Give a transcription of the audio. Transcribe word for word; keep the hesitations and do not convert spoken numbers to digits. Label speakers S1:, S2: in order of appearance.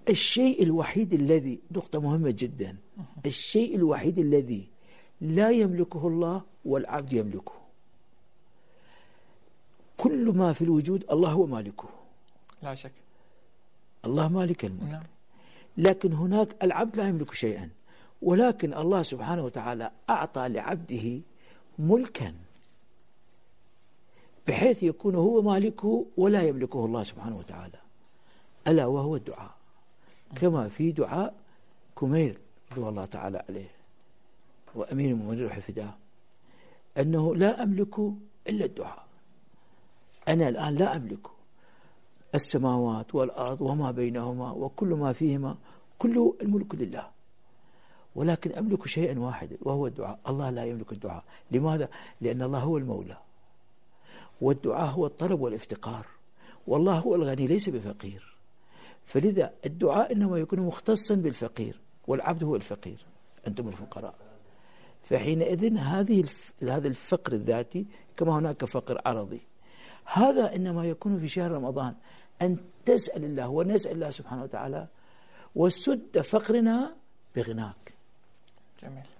S1: الشيء الوحيد الذي، نقطة مهمة جدا، الشيء الوحيد الذي لا يملكه الله والعبد يملكه. كل ما في الوجود الله هو مالكه،
S2: لا شك،
S1: الله مالك الملك.
S2: نعم.
S1: لكن هناك العبد لا يملك شيئا، ولكن الله سبحانه وتعالى أعطى لعبده ملكا بحيث يكون هو مالكه ولا يملكه الله سبحانه وتعالى، ألا وهو الدعاء، كما في دعاء كميل رضي الله تعالى عليه وأمين المؤمنين وحفظه، أنه لا أملك إلا الدعاء. أنا الآن لا أملك السماوات والأرض وما بينهما وكل ما فيهما، كله الملك لله، ولكن أملك شيئا واحدا وهو الدعاء. الله لا يملك الدعاء. لماذا؟ لأن الله هو المولى، والدعاء هو الطلب والافتقار، والله هو الغني ليس بفقير، فلذا الدعاء إنما يكون مختصا بالفقير، والعبد هو الفقير، أنتم الفقراء. فحينئذ هذه هذا الفقر الذاتي كما هناك فقر عرضي، هذا إنما يكون في شهر رمضان، أن تسأل الله ونسأل الله سبحانه وتعالى وسد فقرنا بغناك.
S2: جميل.